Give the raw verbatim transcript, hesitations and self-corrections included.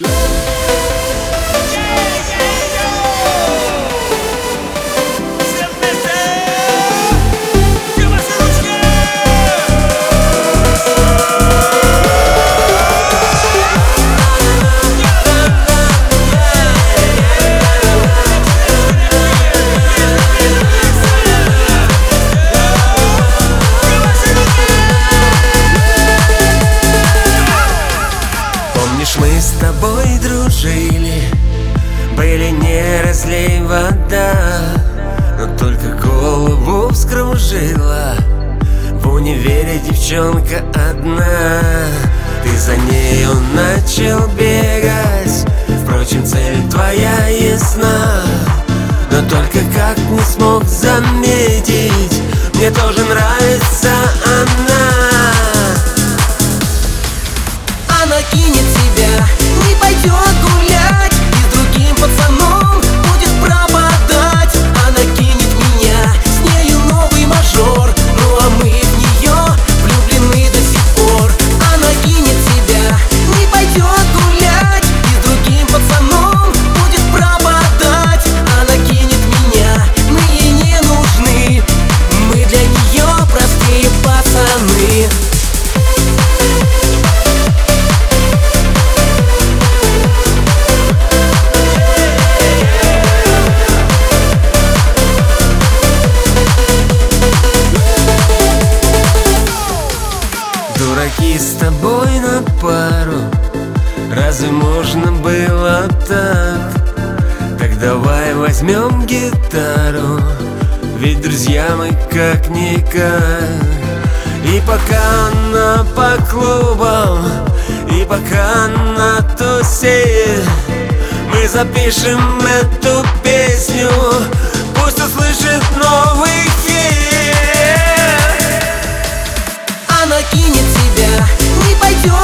Помнишь, мы с тобой дружили, были не разлей вода, но только голову вскружила в универе девчонка одна. Ты за нею начал бегать, впрочем, цель твоя ясна, но только как не смог заметить, мне тоже нравится она. Она кинет тебя, не пойдет гулять, и с другим пацаном будет пропадать. Она кинет меня, с нею новый мажор, ну а мы в нее влюблены до сих пор. Она кинет тебя, не пойдет гулять, и с другим пацаном будет пропадать. Она кинет меня, мы ей не нужны, мы для нее простые пацаны. Дураки с тобой на пару, разве можно было так? Так давай возьмем гитару, ведь друзья мы как-никак. И пока она по клубам, и пока она тусит, мы запишем эту песню, пусть услышит новый хит. Она кинет тебя, не пойдет